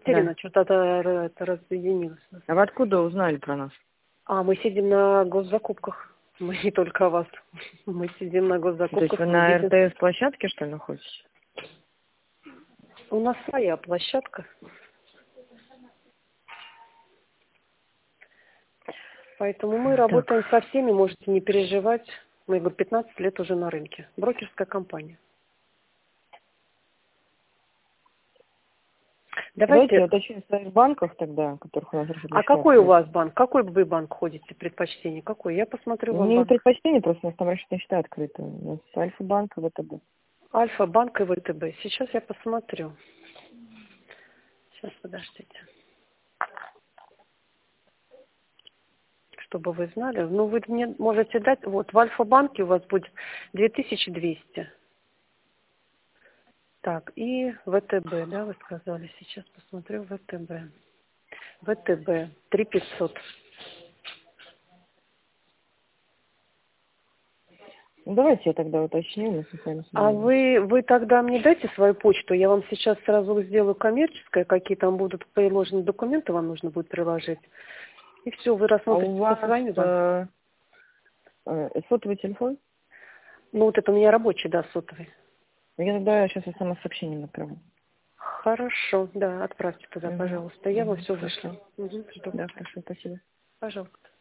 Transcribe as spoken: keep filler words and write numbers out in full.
Екатерина, Да. что-то это, это разъединилось. А вы откуда узнали про нас? А, мы сидим на госзакупках. Мы не только о вас. Мы сидим на То есть госзакупках. вы Мы на бизнес. РТС-площадке, что ли, находитесь? У нас своя площадка. Поэтому мы Так. работаем со всеми, можете не переживать. Мы, говорю, пятнадцать лет уже на рынке. Брокерская компания. Давайте Давайте. я уточню в своих банках тогда, которых у нас А разрешено какой у открыть. вас банк? Какой вы банк ходите? Предпочтение? Какой? Я посмотрю вам Не банк. предпочтение, просто у нас там расчетные счета открыты. У нас Альфа-банк и ВТБ. Альфа-банк и ВТБ. Сейчас я посмотрю. Сейчас, подождите. Чтобы вы знали. Ну, вы мне можете дать. Вот в Альфа-банке у вас будет две тысячи двести. Так, и ВТБ, да, вы сказали. Сейчас посмотрю ВТБ. ВТБ три тысячи пятьсот. Ну, давайте я тогда уточню, мы с вами А созвонимся. вы, вы тогда мне дайте свою почту, я вам сейчас сразу сделаю коммерческое, какие там будут приложены документы, вам нужно будет приложить. И все, вы А рассмотрите у со вас своими банками. э, э, сотовый телефон? Ну, вот это у меня рабочий, да, сотовый. Я тогда сейчас смс-сообщение направлю. Хорошо, да, отправьте туда, Угу. пожалуйста. Я вам Угу. все Хорошо. вышлю. Угу, жду. Да, хорошо, спасибо. Пожалуйста.